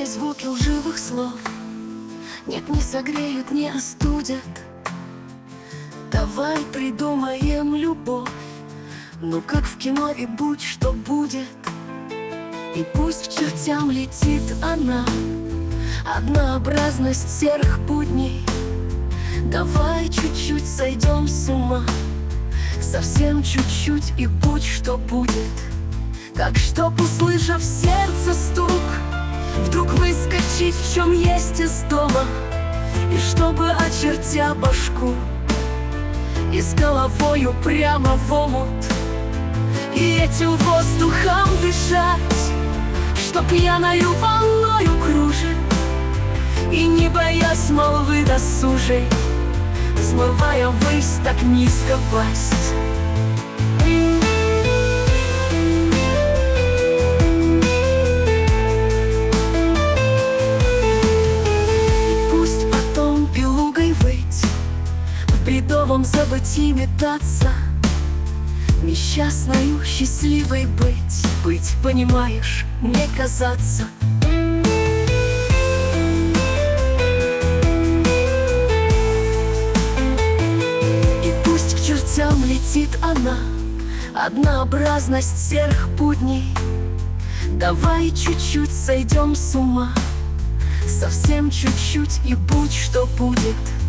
звуки лживых слов нет, не согреют, не остудят. Давай придумаем любовь, ну как в кино, и будь что будет. И пусть к чертям летит она, однообразность серых будней. Давай чуть-чуть сойдем с ума, совсем чуть-чуть, и будь что будет. Так чтоб, услышав сердце стук, вдруг выскочить, в чем есть из дома. И чтобы, очертя башку, и с головою прямо в омут, и этим воздухом дышать, что пьяною волною кружит, и не боясь молвы досужей, взмывая ввысь, так низко пасть. В бредовом забытии метаться, несчастною счастливой быть. Быть, понимаешь, не казаться. И пусть к чертям летит она, однообразность серых будней. Давай чуть-чуть сойдем с ума, совсем чуть-чуть, и будь что будет.